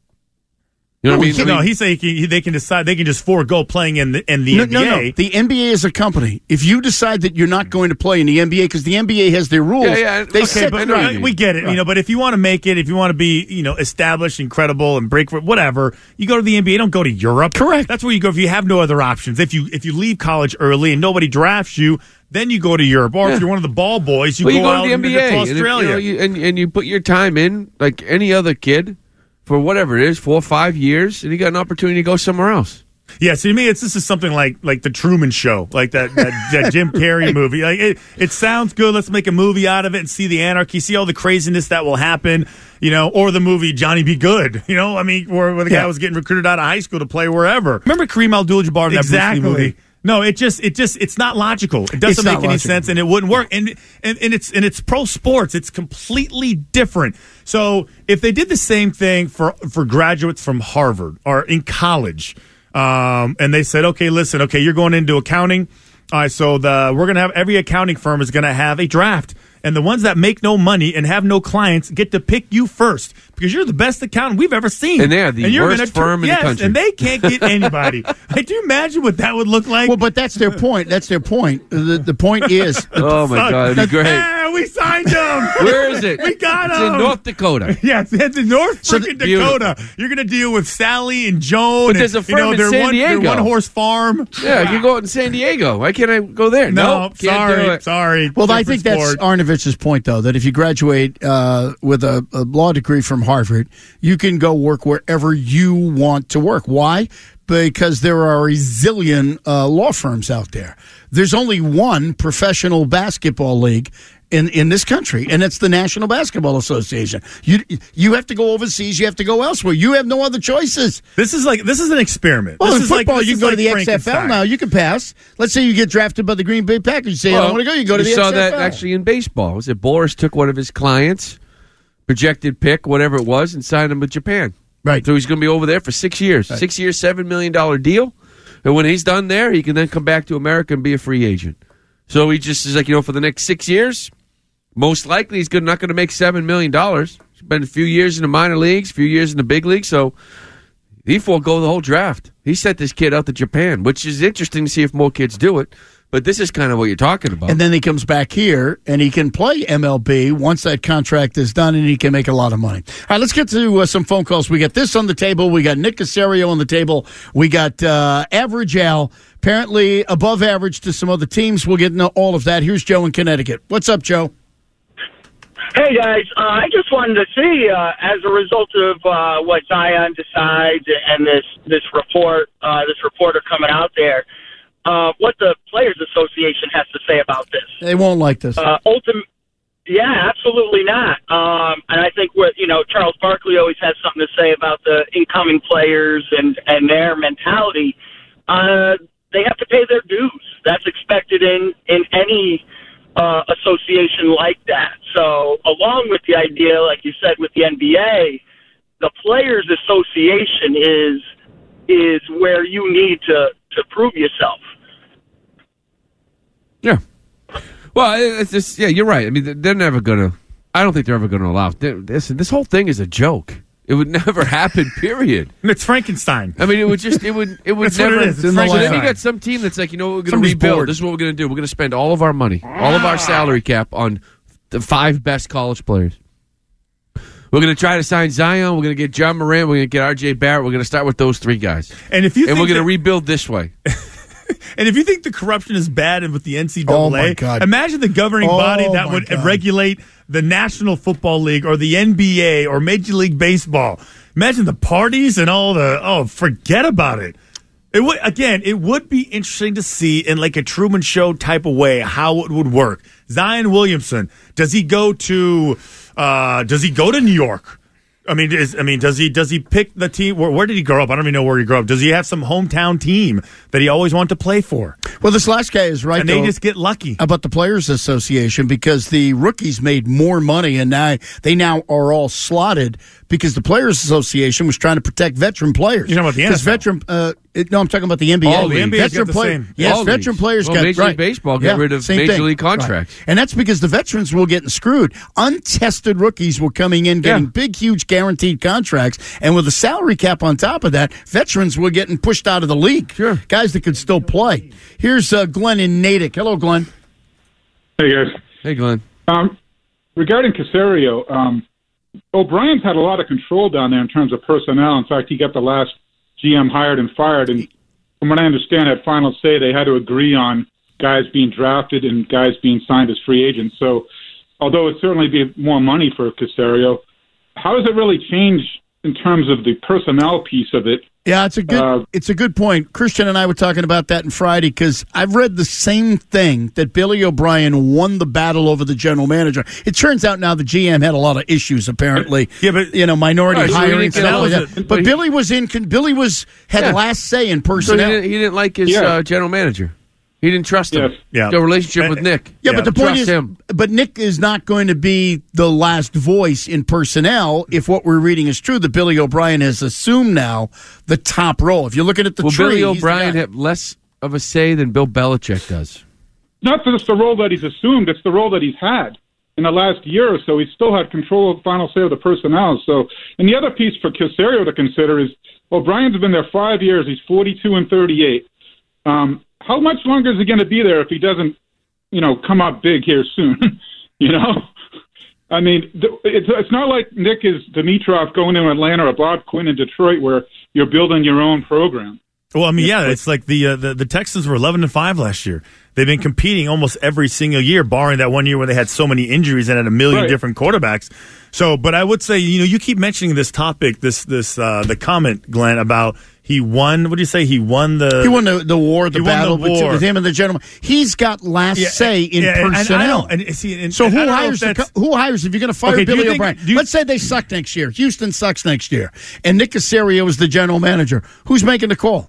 You know no, what I mean? No, I mean, he's saying he, they can decide. They can just forego playing in the in the no, N B A. No, no. The N B A is a company. If you decide that you're not going to play in the N B A because the N B A has their rules, Yeah, yeah, they okay, set But right. uh, we get it, Right. you know. But if you want to make it, if you want to be, you know, established, incredible, and break for whatever, you go to the N B A. Don't go to Europe. Correct. That's where you go if you have no other options. If you if you leave college early and nobody drafts you, then you go to Europe. Or Yeah. if you're one of the ball boys, you well, go, you go out to the N B A to and, if, Australia. you know, you, and, and you put your time in like any other kid for whatever it is, four or five years, and you got an opportunity to go somewhere else. Yeah, see, to me, it's this is something like like the Truman Show, like that that, that Jim Carrey movie. Like it, it sounds good. Let's make a movie out of it and see the anarchy, see all the craziness that will happen, you know. Or the movie Johnny Be Good, you know. I mean, where, where the Yeah. guy was getting recruited out of high school to play wherever. Remember Kareem Abdul-Jabbar in that exactly. Bruce Lee movie? No, it just it just it's not logical. It doesn't It's make not any logical. sense, and it wouldn't work. And, and and it's and it's pro sports. It's completely different. So if they did the same thing for for graduates from Harvard or in college, um, and they said, okay, listen, okay, you're going into accounting. All right, so the we're gonna have every accounting firm is gonna have a draft. And the ones that make no money and have no clients get to pick you first because you're the best accountant we've ever seen. And they're the and you're worst gonna firm in the yes, country. and they can't get anybody. Like, do you imagine what that would look like? Well, but that's their point. That's their point. The, the point is. Oh, my God, it'd be great. Ah, we signed them. Where is it? We got It's them. in North Dakota. Yes, it's in North So freaking the- Dakota. You're going to deal with Sally and Joan. But there's a and, you know, firm in they're San one, Diego. One horse farm. Yeah, you go out in San Diego. Why can't I go there? No, Nope, can't do sorry, it. sorry. Well, I Different think that's sport. Arnovich's point, though, that if you graduate uh, with a, a law degree from Harvard, you can go work wherever you want to work. Why? Because there are a zillion uh, law firms out there. There's only one professional basketball league in, in this country, and it's the National Basketball Association. You you have to go overseas. You have to go elsewhere. You have no other choices. This is like this is an experiment. Well, this in is football, like, this you is can go like to the X F L Frankenstein. now. You can pass. Let's say you get drafted by the Green Bay Packers. You say, I don't want to go. You go to the you saw X F L. that actually in baseball. Was it Boris took one of his clients, projected pick, whatever it was, and signed him with Japan. Right. So he's going to be over there for six years. Right. Six years, seven million dollar deal. And when he's done there, he can then come back to America and be a free agent. So he just is like, you know, for the next six years, most likely he's good, not going to make seven million dollars. He's been a few years in the minor leagues, a few years in the big league. So he forego the whole draft. He sent this kid out to Japan, which is interesting to see if more kids do it. But this is kind of what you're talking about. And then he comes back here, and he can play M L B once that contract is done, and he can make a lot of money. All right, let's get to uh, some phone calls. We got this on the table. We got Nick Caserio on the table. We got uh, Average Al, apparently above average to some other teams. We'll get into all of that. Here's Joe in Connecticut. What's up, Joe? Hey, guys. Uh, I just wanted to see, uh, as a result of uh, what Zion decides and this, this report, uh, this reporter coming out there, Uh, what the Players Association has to say about this. They won't like this. Uh, ultim- yeah, absolutely not. Um, and I think what you know, Charles Barkley always has something to say about the incoming players and, and their mentality. Uh, they have to pay their dues. That's expected in in any uh, association like that. So, along with the idea, like you said, with the N B A, the Players Association is is where you need to to prove yourself. Yeah. Well, it's just, yeah, you're right. I mean, they're never going to, I don't think they're ever going to allow, this, this whole thing is a joke. It would never happen, period. It's Frankenstein. I mean, it would just, it would, it would That's never. what it is. It's So then Frankenstein. you got some team that's like, you know what, we're going to Somebody's rebuild. bored. This is what we're going to do. We're going to spend all of our money, all of our salary cap on the five best college players. We're going to try to sign Zion. We're going to get John Morant. We're going to get R J Barrett. We're going to start with those three guys. And if you and think we're going to that- rebuild this way. And if you think the corruption is bad and with the N C double A, Oh, my God. imagine the governing Oh, body that my would God. regulate the National Football League or the N B A or Major League Baseball. Imagine the parties and all the, oh, forget about it. It would, again, it would be interesting to see in like a Truman Show type of way how it would work. Zion Williamson, does he go to, uh, does he go to New York? I mean, is, I mean, does he does he pick the team? Where, where did he grow up? I don't even know where he grew up. Does he have some hometown team that he always wanted to play for? Well, this last guy is right. And they though, just get lucky about the Players Association because the rookies made more money, and now they now are all slotted because the Players Association was trying to protect veteran players. You're talking about the N F L. veteran. Uh, it, no, I'm talking about the N B A. All the N B A's veteran got the same. Yes, All veteran leagues. players Well, got Major League right. Baseball got rid of same Major thing. League contracts. Right. And that's because the veterans were getting screwed. Untested rookies were coming in, getting Yeah. big, huge guaranteed contracts, and with a salary cap on top of that, veterans were getting pushed out of the league. Sure, guys that could still play. Here's uh, Glenn in Natick. Hello, Glenn. Hey, guys. Hey, Glenn. Um, regarding Caserio, um, O'Brien's had a lot of control down there in terms of personnel. In fact, he got the last G M hired and fired. And from what I understand, at final say, they had to agree on guys being drafted and guys being signed as free agents. So although it certainly be more money for Caserio, how does it really change in terms of the personnel piece of it? Yeah, it's a good Uh, it's a good point. Christian and I were talking about that on Friday because I've read the same thing that Billy O'Brien won the battle over the general manager. It turns out now the G M had a lot of issues apparently. Yeah, but you know, minority Right, so he hiring didn't get stuff all like of that. it, But but he- Billy was in. Billy was had Yeah. last say in So he personnel. didn't, he didn't like his Yeah. uh, general manager. He didn't trust him. Yes. Yeah. The relationship with Nick. Yeah, but the point Trust is, him. but Nick is not going to be the last voice in personnel if what we're reading is true. That Billy O'Brien has assumed now the top role. If you're looking at the Will tree, Billy he's the O'Brien guy. have less of a say than Bill Belichick does? Not just the role that he's assumed, it's the role that he's had. In the last year or so, he's still had control of the final say of the personnel. So, and the other piece for Caserio to consider is O'Brien's been there five years. He's forty-two and thirty-eight. Um, how much longer is he going to be there if he doesn't, you know, come up big here soon? you know, I mean, th- it's it's not like Nick is Dimitrov going to Atlanta or Bob Quinn in Detroit, where you're building your own program. Well, I mean, yeah, it's like the, uh, the the Texans were eleven and five last year. They've been competing almost every single year, barring that one year where they had so many injuries and had a million Right. different quarterbacks. So, but I would say, you know, you keep mentioning this topic, this this uh, the comment, Glenn, about he won. What do you say? He won the He won the, the war, the He won battle the war. with him and the gentleman. He's got last Yeah, say in yeah, and- and I personnel. don't- and see, and- so and who I don't know hires if the that's- co- who hires if you're going to fire Okay, do you Billy think- O'Brien? do you- Let's say they suck next year. Houston sucks next year, and Nick Caserio is the general manager. Who's making the call?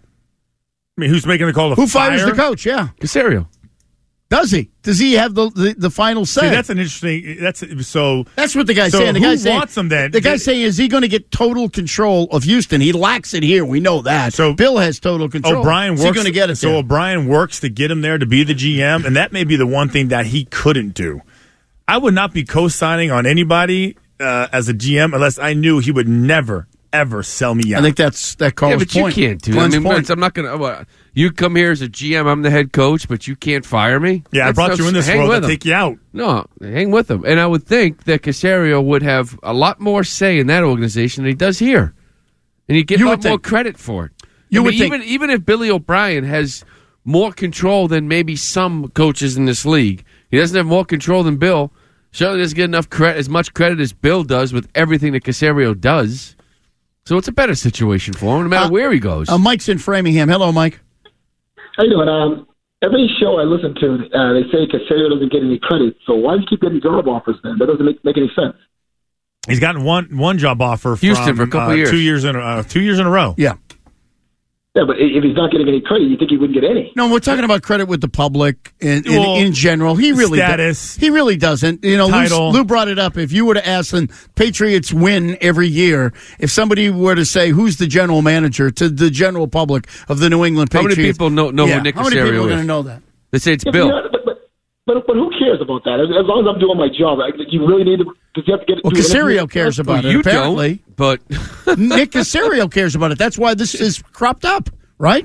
I mean, who's making the call? To Who fires fire? the coach? Yeah, Caserio. Does he? Does he have the the, the final say? See, that's an interesting. That's so. That's what the guy's so saying. The who guy's saying, wants him then? The guy's saying, is he going to get total control of Houston? He lacks it here. We know that. So Bill has total control. O'Brien Is works. he going to get it so there? O'Brien works to get him there to be the G M, and that may be the one thing that he couldn't do. I would not be co-signing on anybody uh, as a G M unless I knew he would never, ever sell me out. I think that's that calls Yeah, but point. you can't do Glenn's that. I mean, point. I'm not going to. You come here as a G M, I'm the head coach, but you can't fire me? Yeah, I That's brought no- you in this hang world with to him. take you out. No, hang with him. And I would think that Caserio would have a lot more say in that organization than he does here. And you get You a would lot more think. credit for it. You I would mean, think. even, even if Billy O'Brien has more control than maybe some coaches in this league, he doesn't have more control than Bill. Certainly doesn't get enough credit, as much credit as Bill does with everything that Caserio does. So it's a better situation for him, no matter Uh, where he goes. Uh, Mike's in Framingham. Hello, Mike. How you doing? Um, every show I listen to, uh, they say Caserio doesn't get any credit. So why do you keep getting job offers then? That doesn't make, make any sense. He's gotten one one job offer from Houston for a couple uh, years. two years in a, uh, two years in a row. Yeah. Yeah, but if he's not getting any credit, you think he wouldn't get any? No, we're talking about credit with the public in, in, Well, in general. He really status. do- he really doesn't. You know, Lou, Title. Lou brought it up. If you were to ask them, Patriots win every year. If somebody were to say who's the general manager to the general public of the New England How Patriots, many people know, know yeah, who Nick how many people Caserio are going is? to know that? They say it's Yeah, Bill. But, but, but, but who cares about that? As, as long as I'm doing my job, I, you really need to. Because you have to get. Well, do an Caserio interview. cares about Well, it. you Apparently, don't, but Nick Caserio cares about it. That's why this is cropped up, right?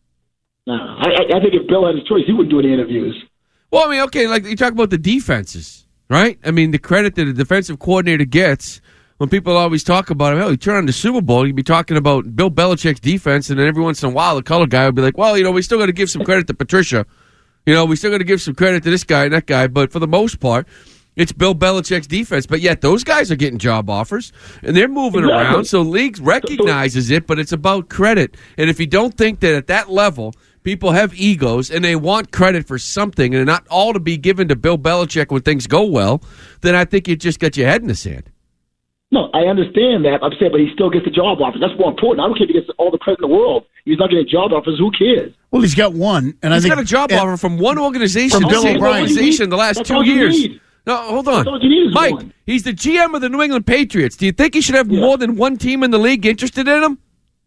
No, I, I I think if Bill had his choice, he wouldn't do any interviews. Well, I mean, okay, like you talk about the defenses, right? I mean, the credit that a defensive coordinator gets when people always talk about him, oh, you turn on the Super Bowl, you'd be talking about Bill Belichick's defense, and then every once in a while, the color guy would be like, well, you know, we still got to give some credit to Patricia. You know, we still got to give some credit to this guy and that guy, but for the most part, it's Bill Belichick's defense. But yet, those guys are getting job offers, and they're moving Exactly. around, so league recognizes it, but it's about credit. And if you don't think that at that level, people have egos and they want credit for something, and not all to be given to Bill Belichick when things go well, then I think you just got your head in the sand. No, I understand that. I'm saying, but he still gets the job offers. That's more important. I don't care if he gets all the credit in the world. He's not getting job offers. Who cares? Well, he's got one, and He's I think got a job and- offer from one organization, From the Bill same O'Brien. organization the last That's two all you years. need. No, hold on. That's all you need is Mike, one. he's the G M of the New England Patriots. Do you think he should have Yeah. more than one team in the league interested in him?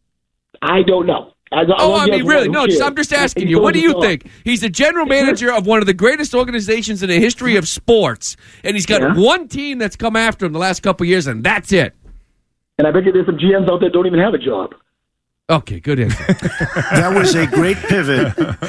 I don't know. As, Oh, I as mean, who really? No, just, cares? I'm just asking He's you. What do doing you his think? job. He's the general manager of one of the greatest organizations in the history of sports, and he's got Yeah. one team that's come after him the last couple of years, and that's it. And I bet you there's some G Ms out there that don't even have a job. Okay, good answer. That was a great pivot.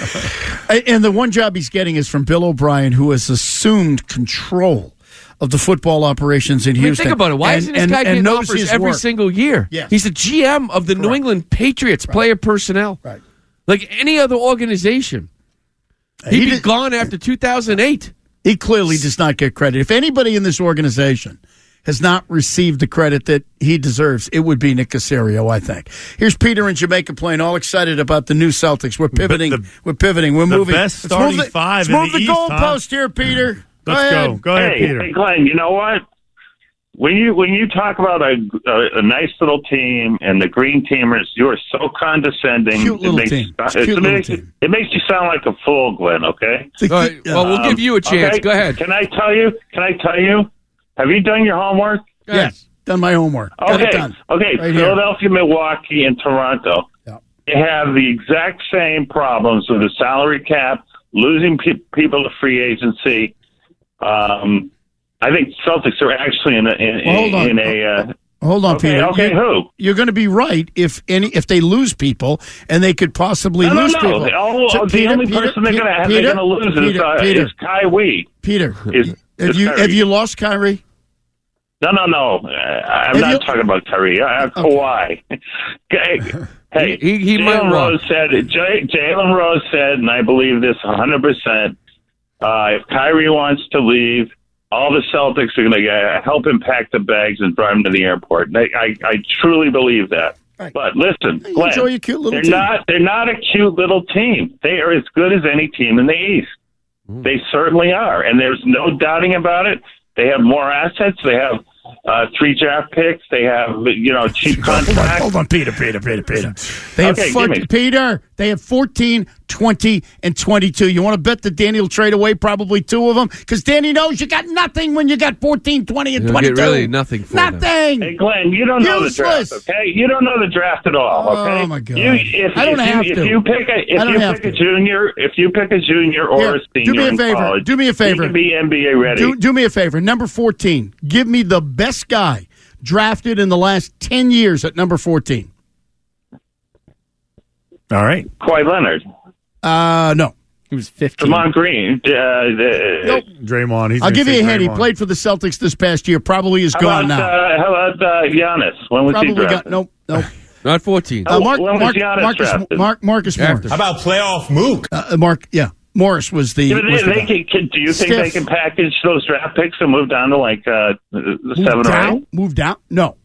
And the one job he's getting is from Bill O'Brien, who has assumed control of the football operations in I mean, Houston. think about it. Why and, isn't this and- guy and getting knows offers his every work. single year? Yes. He's the G M of the New England Patriots, player personnel. Right. Like any other organization. He'd He be did- gone after two thousand eight. He clearly does not get credit. If anybody in this organization has not received the credit that he deserves, it would be Nick Caserio, I think. Here's Peter in Jamaica Plain, all excited about the new Celtics. We're pivoting. The- We're pivoting. We're the moving. best Let's starting move the, five let's in move the the East, huh? goalpost here, Peter. Let's ahead. go. Go ahead, hey, Peter. hey, Glenn, you know what? When you when you talk about a, a, a nice little team and the green teamers, you are so condescending. Cute little it makes, team. It's It, cute it, little makes, team. it makes you sound like a fool, Glenn. Okay. All right, well, we'll Um, give you a chance. okay, Go ahead. Can I tell you? Can I tell you? Have you done your homework? Yes, done my homework. Got it Okay. done. Okay. Right here. Philadelphia, Milwaukee, and Toronto. Yeah. They have the exact same problems with the salary cap, losing pe- people to free agency. Um, I think Celtics are actually in a in, Well, hold on. in a. Uh, Hold on, okay, Peter. Okay, you, who? You're going to be right if any if they lose people, and they could possibly No, no, lose no. people. Oh, So, the Peter, only Peter, person they're Peter, going to have Peter, they're going to lose Peter, is, uh, Peter, is Kyrie. Peter, Is, have is you Kyrie. have you lost Kyrie? No, no, no. Uh, I'm Have not you- talking about Kyrie. I have Kawhi. Okay. Hey, He- he might Jalen walk. Rose said. J- Jalen Rose said, and I believe this one hundred percent. Uh, if Kyrie wants to leave, all the Celtics are going to help him pack the bags and drive him to the airport. And I, I, I truly believe that. Right. But listen, You Glenn, enjoy your cute little they're team. not. They're not a cute little team. They are as good as any team in the East. Hmm. They certainly are, and there's no doubting about it. They have more assets. They have uh, three draft picks. They have, you know, cheap Hold on, contracts. hold on, Peter, Peter, Peter, Peter. They have Okay, four, give me. Peter. They have fourteen, twenty, and twenty-two. You want to bet that Danny will trade away probably two of them? Because Danny knows you got nothing when you got fourteen, twenty, and You'll twenty-two. get really nothing for them. Nothing. Hey, Glenn, you don't know the Useless. draft, okay? You don't know the draft at all, okay? Oh, my God. You, if, I don't if have you, to. If you pick a, I if don't you have pick a to. junior, if you pick a junior or Here, a senior do me a in favor. college, Do me a favor. You can be N B A ready. Do, do me a favor. Number fourteen. Give me the best guy drafted in the last ten years at number fourteen? All right. Kawhi Leonard. Uh, no. He was fifteen. Draymond Green. Uh, uh, Nope. Draymond. He's I'll gonna give you say a hint. He Draymond. played for the Celtics this past year. Probably is how gone about, now. Uh, how about uh, Giannis? When was Probably he drafted? got nope, nope. Not fourteen. Uh, Mark, when was Mark, Giannis Marcus, drafted? Mark, Marcus Morris. After. How about playoff Mook? Uh, Mark, yeah, Morris was the. Yeah, was they, the they guy. can, can, do you think Steph. they can package those draft picks and move down to like uh, Move seven or down? eight? Move down? No,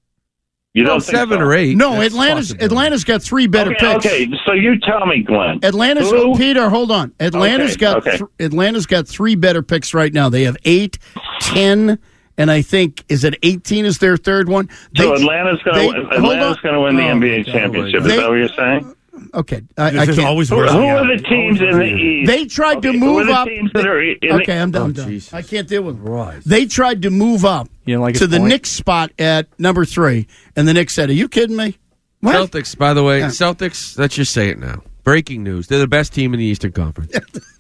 You Well, don't think seven so? or eight. no. That's Atlanta's possible. Atlanta's got three better Okay, picks. okay, so you tell me, Glenn. Atlanta's Who? Peter, hold on. Atlanta's Okay, got okay. th- Atlanta's got three better picks right now. They have eight, ten, and I think is it eighteen is their third one. They, So Atlanta's going they- to hold Atlanta's on. going to win the Oh, N B A my God. championship. They- Is that what you're saying? Okay, I, This I is can't. always Who, worse. who yeah. are the teams in the East? They tried to Okay, who move are the up. teams that are in okay, the, I'm done. Oh, I'm done. Jesus. I can't deal with it. Right. They tried to move up You don't like to his the point? Knicks spot at number three, and the Knicks said, "Are you kidding me?" What? Celtics, by the way, Yeah. Celtics, let's just say it now. Breaking news. They're the best team in the Eastern Conference.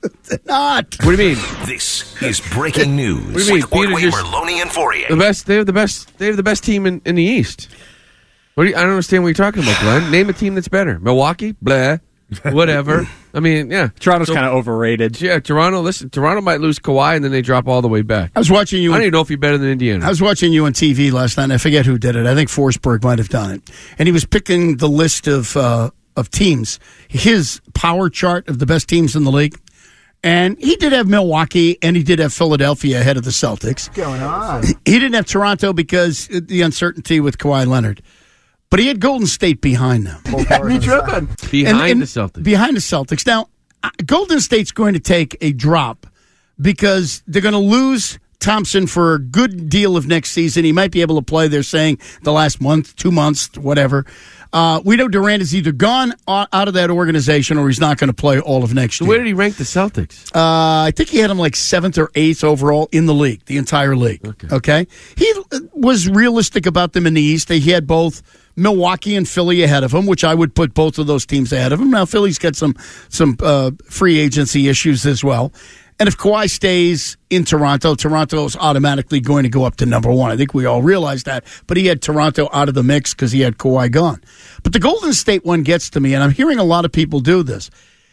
Not. What do you mean? This is breaking news What do you mean? with Peter Ordway, just- Merloni, and Fourier. The best. They have the best. They have the best team in, in the East. What do you, I don't understand what you're talking about, Glenn. Name a team that's better. Milwaukee, blah, whatever. I mean, yeah. Toronto's So- kind of overrated. Yeah, Toronto. Listen, Toronto might lose Kawhi and then they drop all the way back. I was watching you. I on- don't even know if he's better than Indiana. I was watching you on T V last night, and I forget who did it. I think Forsberg might have done it. And he was picking the list of uh, of teams, his power chart of the best teams in the league. And he did have Milwaukee, and he did have Philadelphia ahead of the Celtics. What's going on? He didn't have Toronto because of the uncertainty with Kawhi Leonard. But he had Golden State behind them. Me tripping. Behind And- and the Celtics. Behind the Celtics. Now, uh, Golden State's going to take a drop because they're going to lose Thompson for a good deal of next season. He might be able to play, they're saying, the last month, two months, whatever. Uh, we know Durant is either gone o- out of that organization or he's not going to play all of next So year. where did he rank the Celtics? Uh, I think he had him like seventh or eighth overall in the league, the entire league. Okay. okay? He uh, was realistic about them in the East. He had both Milwaukee and Philly ahead of him, which I would put both of those teams ahead of him. Now, Philly's got some, some uh, free agency issues as well. And if Kawhi stays in Toronto, Toronto's automatically going to go up to number one. I think we all realize that. But he had Toronto out of the mix because he had Kawhi gone. But the Golden State one gets to me, and I'm hearing a lot of people do this.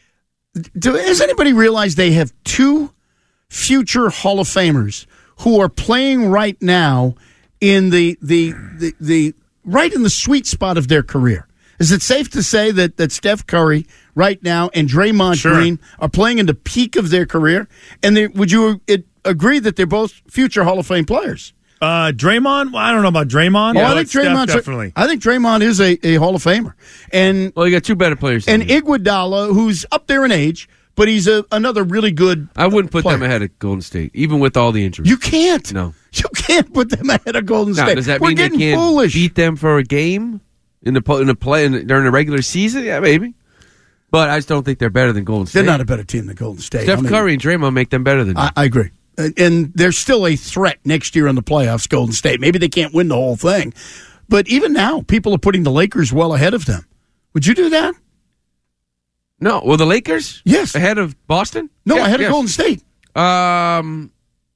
Do, has anybody realized they have two future Hall of Famers who are playing right now in the the the, the right in the sweet spot of their career? Is it safe to say that, that Steph Curry right now and Draymond Sure. Green are playing in the peak of their career? And they, would you it, agree that they're both future Hall of Fame players? Uh, Draymond? Well, I don't know about Draymond. Oh, Yeah, I but think Steph, Draymond's definitely. I think Draymond is a, a Hall of Famer. And Well, you got two better players. than and him. Iguodala, who's up there in age, but he's a, another really good. I wouldn't put player. them ahead of Golden State, even with all the injuries. You can't. No. You can't put them ahead of Golden Now, State. does that We're mean they getting can't foolish. beat them for a game in the po- in the play in the, during the regular season? Yeah, maybe. But I just don't think they're better than Golden State. They're not a better team than Golden State. Steph I mean, Curry and Draymond make them better than them. I, I agree. And- And they're still a threat next year in the playoffs, Golden State. Maybe they can't win the whole thing. But even now, people are putting the Lakers well ahead of them. Would you do that? No. Well, the Lakers? Yes. Ahead of Boston? No, Yeah, ahead yes. of Golden State. Um,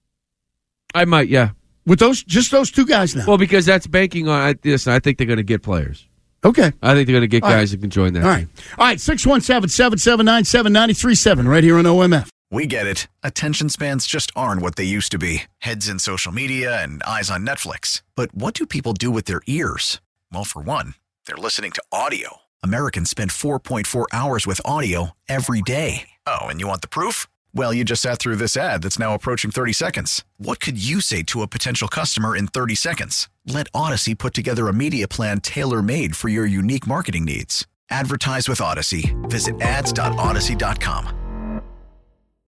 I might, yeah. With those, just those two guys now. Well, because that's banking on I, this. I think they're going to get players. Okay. I think they're going to get All guys right. who can join that All team. right. All right. six one seven, seven seven nine, seven nine three seven right here on O M F. We get it. Attention spans just aren't what they used to be. Heads in social media and eyes on Netflix. But what do people do with their ears? Well, for one, they're listening to audio. Americans spend four point four hours with audio every day. Oh, and you want the proof? Well, you just sat through this ad that's now approaching thirty seconds. What could you say to a potential customer in thirty seconds? Let Odyssey put together a media plan tailor-made for your unique marketing needs. Advertise with Odyssey. Visit ads dot odyssey dot com.